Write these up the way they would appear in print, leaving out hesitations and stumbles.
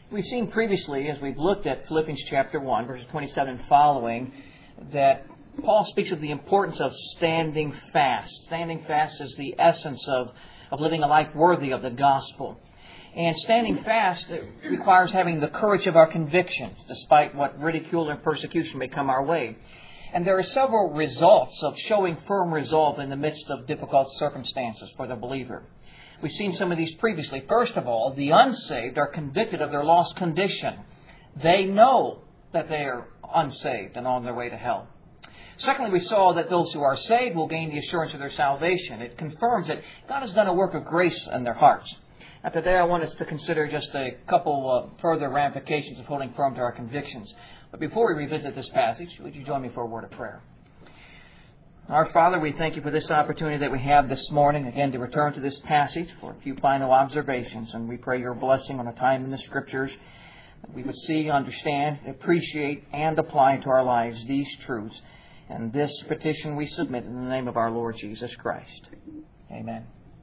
We've seen previously, as we've looked at Philippians chapter 1, verses 27 following, that Paul speaks of the importance of standing fast. Standing fast is the essence of living a life worthy of the gospel. And standing fast requires having the courage of our convictions, despite what ridicule and persecution may come our way. And there are several results of showing firm resolve in the midst of difficult circumstances for the believer. We've seen some of these previously. First of all, the unsaved are convicted of their lost condition. They know that they are unsaved and on their way to hell. Secondly, we saw that those who are saved will gain the assurance of their salvation. It confirms that God has done a work of grace in their hearts. Now, today I want us to consider just a couple further ramifications of holding firm to our convictions. But before we revisit this passage, would you join me for a word of prayer? Our Father, we thank you for this opportunity that we have this morning, again, to return to this passage for a few final observations. And we pray your blessing on a time in the Scriptures that we would see, understand, appreciate, and apply to our lives these truths. And this petition we submit in the name of our Lord Jesus Christ. Amen.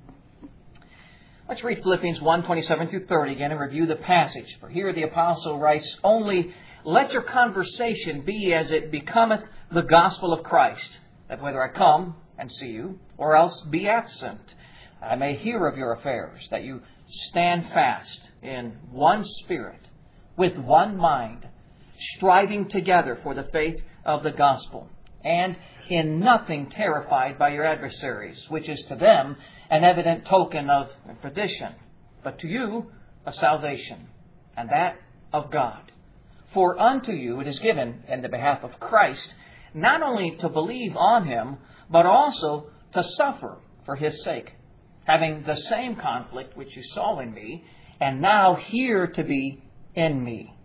Let's read Philippians 1:27 through 30 again and review the passage. For here the apostle writes, "Only let your conversation be as it becometh the gospel of Christ, that whether I come and see you, or else be absent, I may hear of your affairs, that you stand fast in one spirit, with one mind, striving together for the faith of the gospel, and in nothing terrified by your adversaries, which is to them an evident token of perdition, but to you a salvation, and that of God. For unto you it is given in the behalf of Christ, not only to believe on Him, but also to suffer for His sake, having the same conflict which you saw in me, and now here to be in me."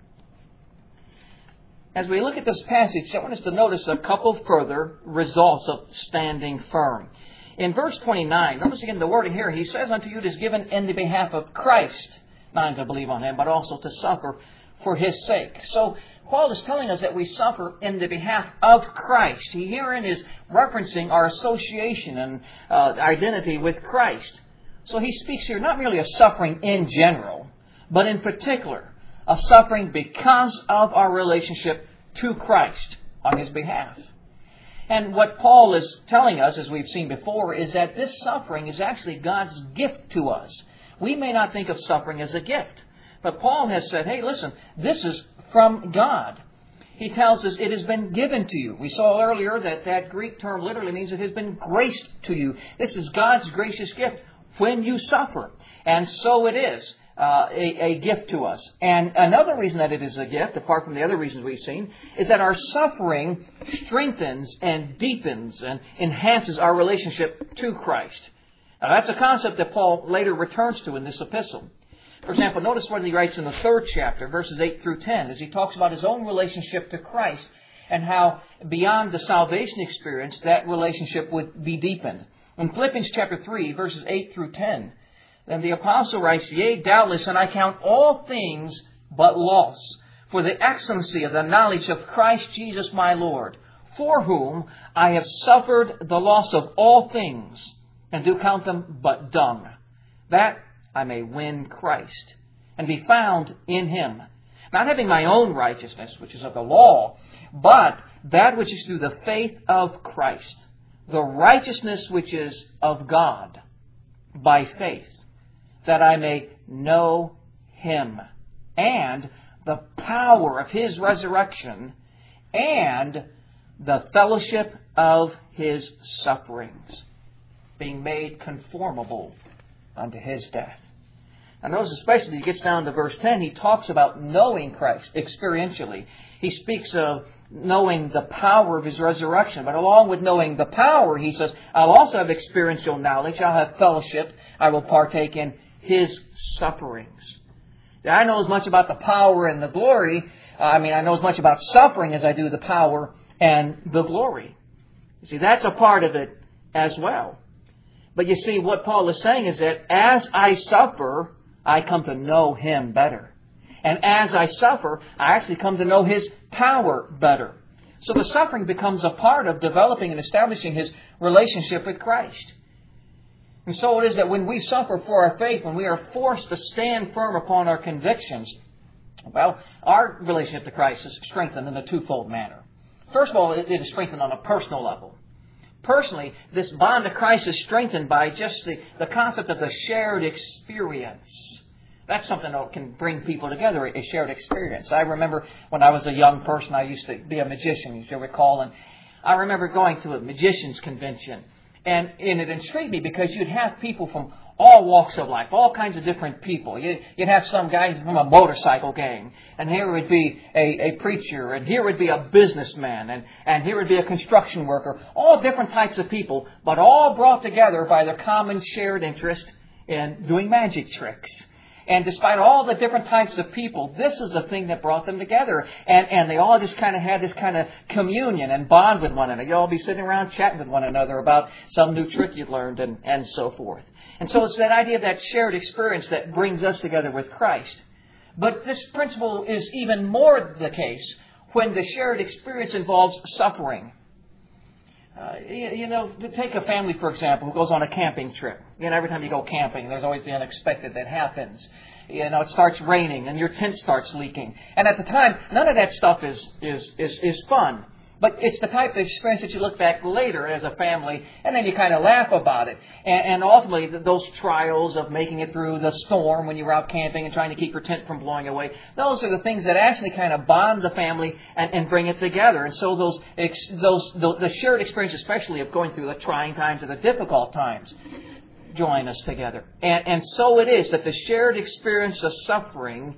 As we look at this passage, I want us to notice a couple further results of standing firm. In verse 29, notice again the wording here. He says, "Unto you it is given in the behalf of Christ, not only to believe on Him, but also to suffer for His sake." So Paul is telling us that we suffer in the behalf of Christ. He herein is referencing our association and identity with Christ. So he speaks here not merely of suffering in general, but in particular, a suffering because of our relationship to Christ on His behalf. And what Paul is telling us, as we've seen before, is that this suffering is actually God's gift to us. We may not think of suffering as a gift, but Paul has said, hey, listen, this is from God. He tells us it has been given to you. We saw earlier that that Greek term literally means it has been graced to you. This is God's gracious gift when you suffer. And so it is a gift to us. And another reason that it is a gift, apart from the other reasons we've seen, is that our suffering strengthens and deepens and enhances our relationship to Christ. Now that's a concept that Paul later returns to in this epistle. For example, notice what he writes in the 3rd chapter, verses 8 through 10, as he talks about his own relationship to Christ and how beyond the salvation experience that relationship would be deepened. In Philippians chapter 3, verses 8 through 10, then the apostle writes, "Yea, doubtless, and I count all things but loss, for the excellency of the knowledge of Christ Jesus my Lord, for whom I have suffered the loss of all things, and do count them but dung, that I may win Christ, and be found in Him, not having my own righteousness, which is of the law, but that which is through the faith of Christ, the righteousness which is of God, by faith, that I may know Him, and the power of His resurrection, and the fellowship of His sufferings, being made conformable unto His death." And notice especially he gets down to verse 10, he talks about knowing Christ experientially. He speaks of knowing the power of His resurrection. But along with knowing the power, he says, I'll also have experiential knowledge. I'll have fellowship. I will partake in His sufferings. I know as much about the power and the glory. I know as much about suffering as I do the power and the glory. You see, that's a part of it as well. But you see, what Paul is saying is that as I suffer, I come to know Him better. And as I suffer, I actually come to know His power better. So the suffering becomes a part of developing and establishing His relationship with Christ. And so it is that when we suffer for our faith, when we are forced to stand firm upon our convictions, Well, our relationship to Christ is strengthened in a twofold manner. First of all, it is strengthened on a personal level. Personally, this bond to Christ is strengthened by just the concept of the shared experience. That's something that can bring people together, a shared experience. I remember when I was a young person, I used to be a magician, as you recall, and I remember going to a magician's convention. And it intrigued me because you'd have people from all walks of life, all kinds of different people. You'd have some guy from a motorcycle gang, and here would be a preacher, and here would be a businessman, and here would be a construction worker. All different types of people, but all brought together by their common shared interest in doing magic tricks. And despite all the different types of people, this is the thing that brought them together. And they all just kind of had this kind of communion and bond with one another. You'd all be sitting around chatting with one another about some new trick you'd learned and so forth. And so it's that idea of that shared experience that brings us together with Christ. But this principle is even more the case when the shared experience involves suffering. Take a family, for example, who goes on a camping trip. Every time you go camping, there's always the unexpected that happens. It starts raining and your tent starts leaking. And at the time, none of that stuff is fun. But it's the type of experience that you look back later as a family, and then you kind of laugh about it. And ultimately, those trials of making it through the storm when you were out camping and trying to keep your tent from blowing away, those are the things that actually kind of bond the family and bring it together. And so the shared experience, especially of going through the trying times or the difficult times, join us together. And so it is that the shared experience of suffering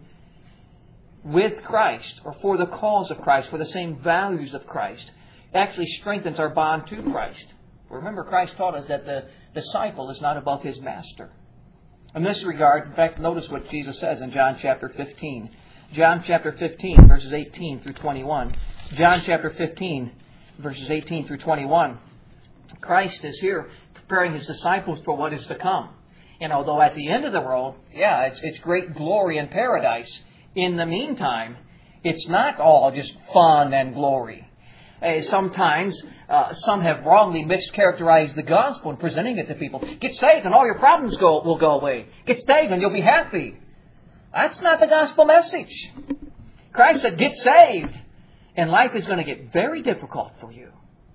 with Christ, or for the cause of Christ, for the same values of Christ, actually strengthens our bond to Christ. Remember, Christ taught us that the disciple is not above his master. In this regard, in fact, notice what Jesus says in John chapter 15. John chapter 15, verses 18 through 21. John chapter 15, verses 18 through 21. Christ is here preparing his disciples for what is to come. Though at the end of the world, it's great glory and paradise. In the meantime, it's not all just fun and glory. Sometimes some have wrongly mischaracterized the gospel in presenting it to people. Get saved and all your problems will go away. Get saved and you'll be happy. That's not the gospel message. Christ said, get saved, and life is going to get very difficult for you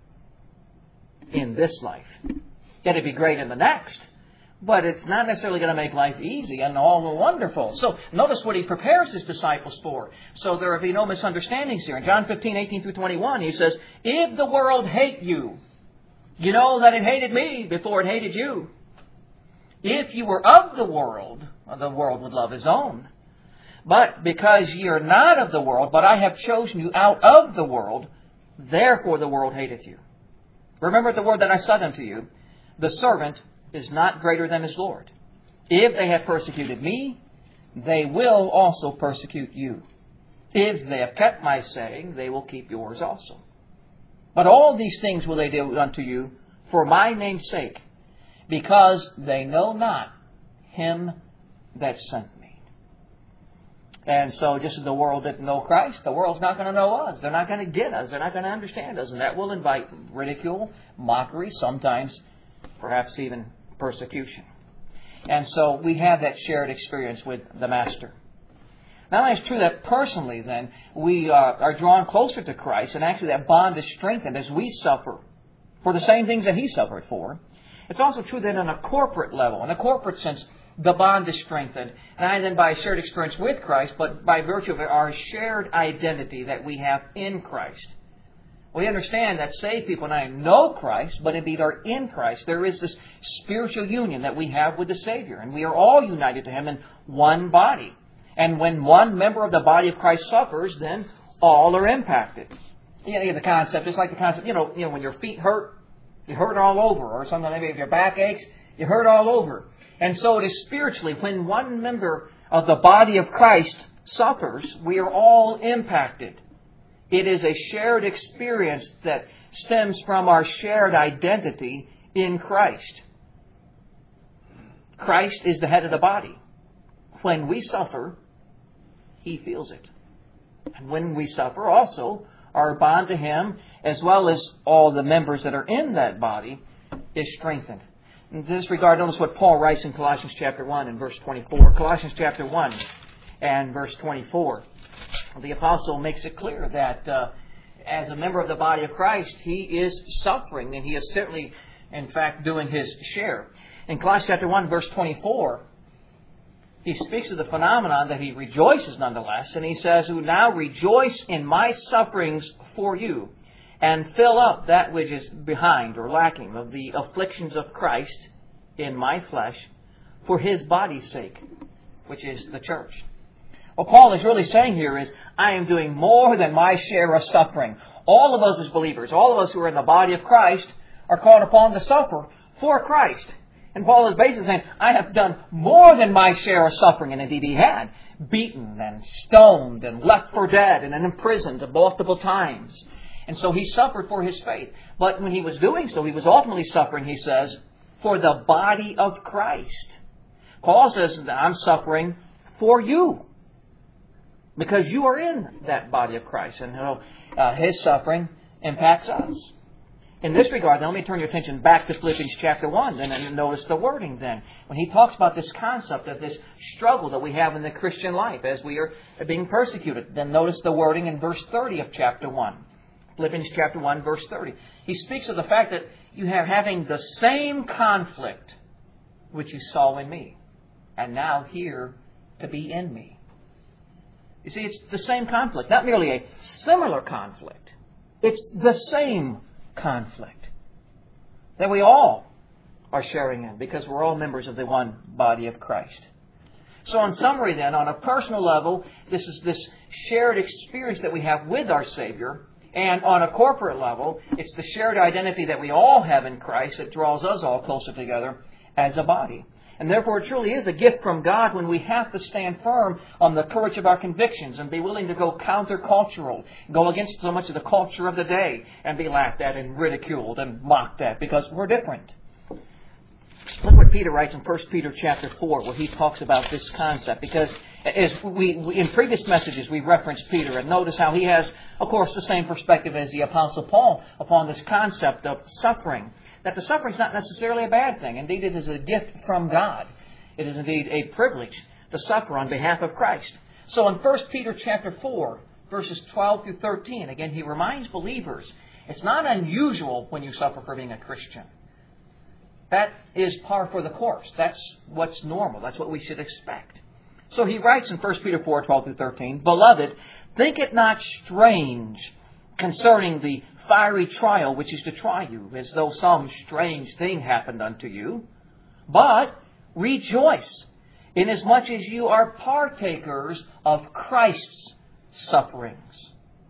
in this life. It'll be great in the next. But it's not necessarily going to make life easy and all wonderful. So notice what he prepares his disciples for. So there will be no misunderstandings here. In John 15, 18 through 21, he says, if the world hate you, you know that it hated me before it hated you. If you were of the world would love his own. But because ye are not of the world, but I have chosen you out of the world, therefore the world hateth you. Remember the word that I said unto you, the servant is not greater than his Lord. If they have persecuted me, they will also persecute you. If they have kept my saying, they will keep yours also. But all these things will they do unto you for my name's sake, because they know not him that sent me. And so just as the world didn't know Christ, the world's not going to know us. They're not going to get us. They're not going to understand us. And that will invite ridicule, mockery, sometimes perhaps even persecution. And so we have that shared experience with the Master. Now it's true that personally then we are drawn closer to Christ, and actually that bond is strengthened as we suffer for the same things that he suffered for. It's also true that on a corporate level, in a corporate sense, the bond is strengthened, not then by a shared experience with Christ, but by virtue of our shared identity that we have in Christ. We understand that saved people not only know Christ, but indeed are in Christ. There is this spiritual union that we have with the Savior, and we are all united to him in one body. And when one member of the body of Christ suffers, then all are impacted. The concept, it's like the concept, when your feet hurt, you hurt all over, or something, maybe if your back aches, you hurt all over. And so it is spiritually, when one member of the body of Christ suffers, we are all impacted. It is a shared experience that stems from our shared identity in Christ. Christ is the head of the body. When we suffer, he feels it. And when we suffer also, our bond to him, as well as all the members that are in that body, is strengthened. In this regard, notice what Paul writes in Colossians chapter 1 and verse 24. Colossians chapter 1 and verse 24. the apostle makes it clear that as a member of the body of Christ, he is suffering, and he is certainly, in fact, doing his share. In Colossians chapter 1, verse 24, he speaks of the phenomenon that he rejoices nonetheless, and he says, "Who now rejoice in my sufferings for you, and fill up that which is behind or lacking of the afflictions of Christ in my flesh for his body's sake," which is the church. What Paul is really saying here is, I am doing more than my share of suffering. All of us as believers, all of us who are in the body of Christ, are called upon to suffer for Christ. And Paul is basically saying, I have done more than my share of suffering. And indeed he had. Beaten and stoned and left for dead and imprisoned multiple times. And so he suffered for his faith. But when he was doing so, he was ultimately suffering, he says, for the body of Christ. Paul says, I'm suffering for you, because you are in that body of Christ. And his suffering impacts us. In this regard, now let me turn your attention back to Philippians chapter 1, and notice the wording then. When he talks about this concept of this struggle that we have in the Christian life as we are being persecuted, then notice the wording in verse 30 of chapter 1. Philippians chapter 1, verse 30. He speaks of the fact that you are having the same conflict which you saw in me, and now here to be in me. You see, it's the same conflict, not merely a similar conflict. It's the same conflict that we all are sharing in, because we're all members of the one body of Christ. So in summary then, on a personal level, this is this shared experience that we have with our Savior. And on a corporate level, it's the shared identity that we all have in Christ that draws us all closer together as a body. And therefore, it truly is a gift from God when we have to stand firm on the courage of our convictions and be willing to go countercultural, go against so much of the culture of the day and be laughed at and ridiculed and mocked at because we're different. Look what Peter writes in 1 Peter chapter 4, where he talks about this concept. Because as we in previous messages, we referenced Peter, and notice how he has, of course, the same perspective as the Apostle Paul upon this concept of suffering. That the suffering is not necessarily a bad thing. Indeed, it is a gift from God. It is indeed a privilege to suffer on behalf of Christ. So in 1 Peter chapter 4, verses 12 through 13, again, he reminds believers, it's not unusual when you suffer for being a Christian. That is par for the course. That's what's normal. That's what we should expect. So he writes in 1 Peter 4, 12 through 13, "Beloved, think it not strange concerning the fiery trial which is to try you, as though some strange thing happened unto you. But rejoice, inasmuch as you are partakers of Christ's sufferings."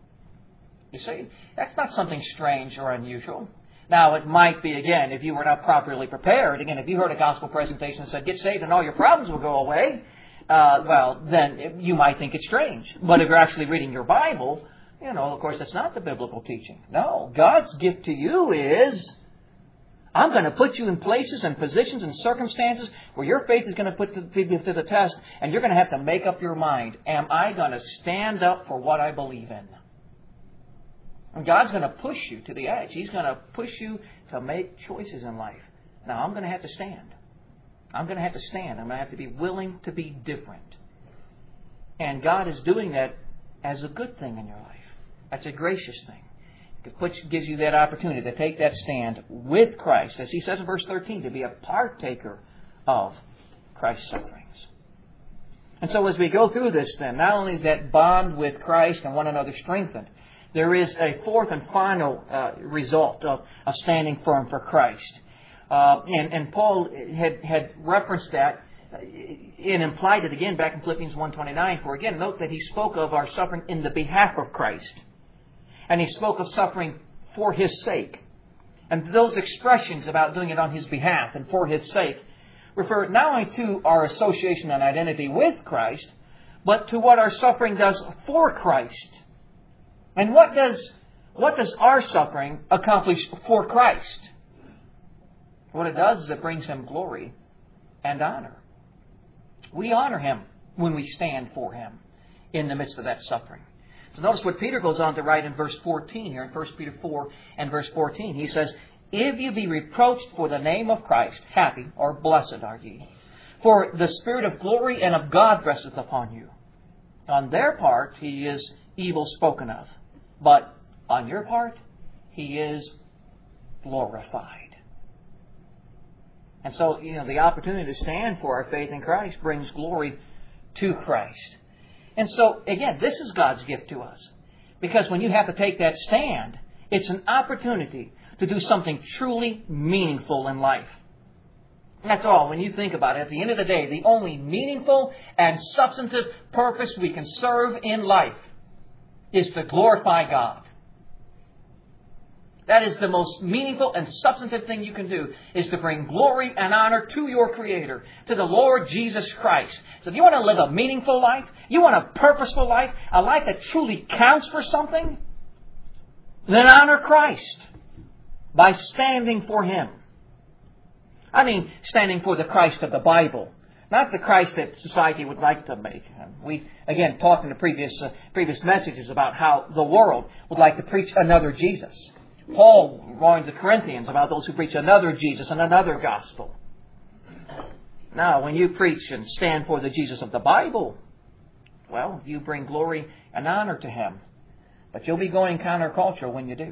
You see, that's not something strange or unusual. Now, it might be, again, if you were not properly prepared. Again, if you heard a gospel presentation that said, get saved and all your problems will go away, well, then you might think it's strange. But if you're actually reading your Bible, of course, that's not the biblical teaching. No, God's gift to you is, I'm going to put you in places and positions and circumstances where your faith is going to put people to the test, and you're going to have to make up your mind. Am I going to stand up for what I believe in? And God's going to push you to the edge. He's going to push you to make choices in life. Now, I'm going to have to stand. I'm going to have to stand. I'm going to have to be willing to be different. And God is doing that as a good thing in your life. That's a gracious thing. It gives you that opportunity to take that stand with Christ, as he says in verse 13, to be a partaker of Christ's sufferings. And so as we go through this then, not only is that bond with Christ and one another strengthened, there is a fourth and final result of standing firm for Christ. And Paul had referenced that and implied it again back in Philippians 1:29. For again, note that he spoke of our suffering in the behalf of Christ. And he spoke of suffering for his sake. And those expressions about doing it on his behalf and for his sake refer not only to our association and identity with Christ, but to what our suffering does for Christ. And what does our suffering accomplish for Christ? What it does is it brings him glory and honor. We honor him when we stand for him in the midst of that suffering. So notice what Peter goes on to write in verse 14 here, in 1 Peter 4 and verse 14. He says, "If you be reproached for the name of Christ, happy or blessed are ye. For the Spirit of glory and of God resteth upon you. On their part, He is evil spoken of. But on your part, He is glorified. And so, the opportunity to stand for our faith in Christ brings glory to Christ. And so, again, this is God's gift to us. Because when you have to take that stand, it's an opportunity to do something truly meaningful in life. That's all. When you think about it, at the end of the day, the only meaningful and substantive purpose we can serve in life is to glorify God. That is the most meaningful and substantive thing you can do, is to bring glory and honor to your Creator, to the Lord Jesus Christ. So if you want to live a meaningful life, you want a purposeful life, a life that truly counts for something, then honor Christ by standing for Him. I mean, standing for the Christ of the Bible, not the Christ that society would like to make. We, again, talked in the previous messages about how the world would like to preach another Jesus. Paul warned the Corinthians about those who preach another Jesus and another gospel. Now, when you preach and stand for the Jesus of the Bible, well, you bring glory and honor to Him. But you'll be going countercultural when you do.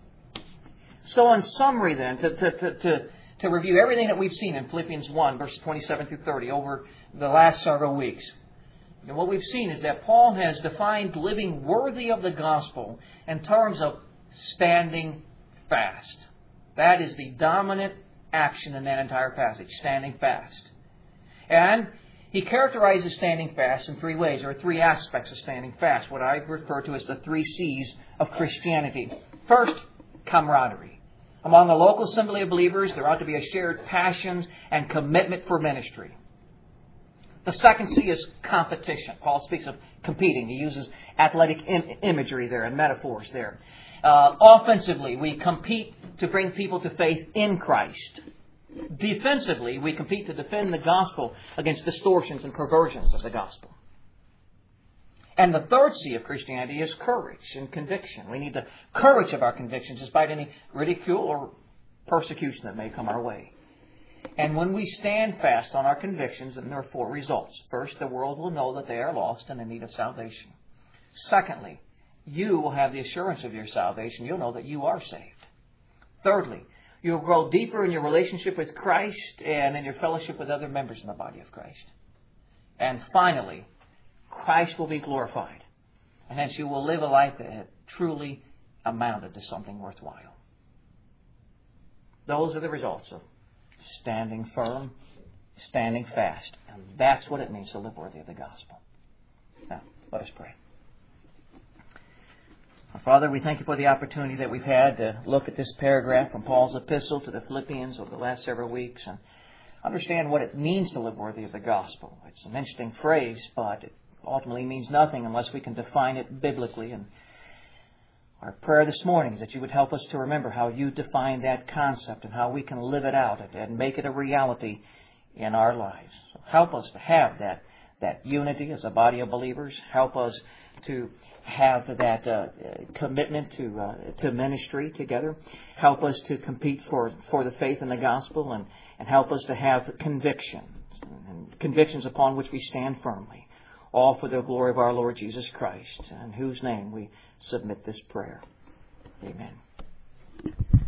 So in summary then, to review everything that we've seen in Philippians 1, verses 27 through 30 over the last several weeks, and what we've seen is that Paul has defined living worthy of the gospel in terms of standing fast. That is the dominant action in that entire passage, standing fast. And he characterizes standing fast in three ways. There are three aspects of standing fast, what I refer to as the 3 C's of Christianity. First, camaraderie. Among a local assembly of believers, there ought to be a shared passion and commitment for ministry. The second C is competition. Paul speaks of competing. He uses athletic imagery there and metaphors there. Offensively, we compete to bring people to faith in Christ. Defensively, we compete to defend the gospel against distortions and perversions of the gospel. And the third C of Christianity is courage and conviction. We need the courage of our convictions despite any ridicule or persecution that may come our way. And when we stand fast on our convictions, then there are 4 results. First, the world will know that they are lost and in need of salvation. Secondly, you will have the assurance of your salvation. You'll know that you are saved. Thirdly, you'll grow deeper in your relationship with Christ and in your fellowship with other members in the body of Christ. And finally, Christ will be glorified. And hence you will live a life that had truly amounted to something worthwhile. Those are the results of standing firm, standing fast. And that's what it means to live worthy of the gospel. Now, let us pray. Father, we thank You for the opportunity that we've had to look at this paragraph from Paul's epistle to the Philippians over the last several weeks and understand what it means to live worthy of the gospel. It's an interesting phrase, but it ultimately means nothing unless we can define it biblically. And our prayer this morning is that You would help us to remember how You define that concept and how we can live it out and make it a reality in our lives. So help us to have that unity as a body of believers. Help us to have that commitment to ministry together. Help us to compete for the faith in the gospel and help us to have convictions upon which we stand firmly. All for the glory of our Lord Jesus Christ, in whose name we submit this prayer. Amen.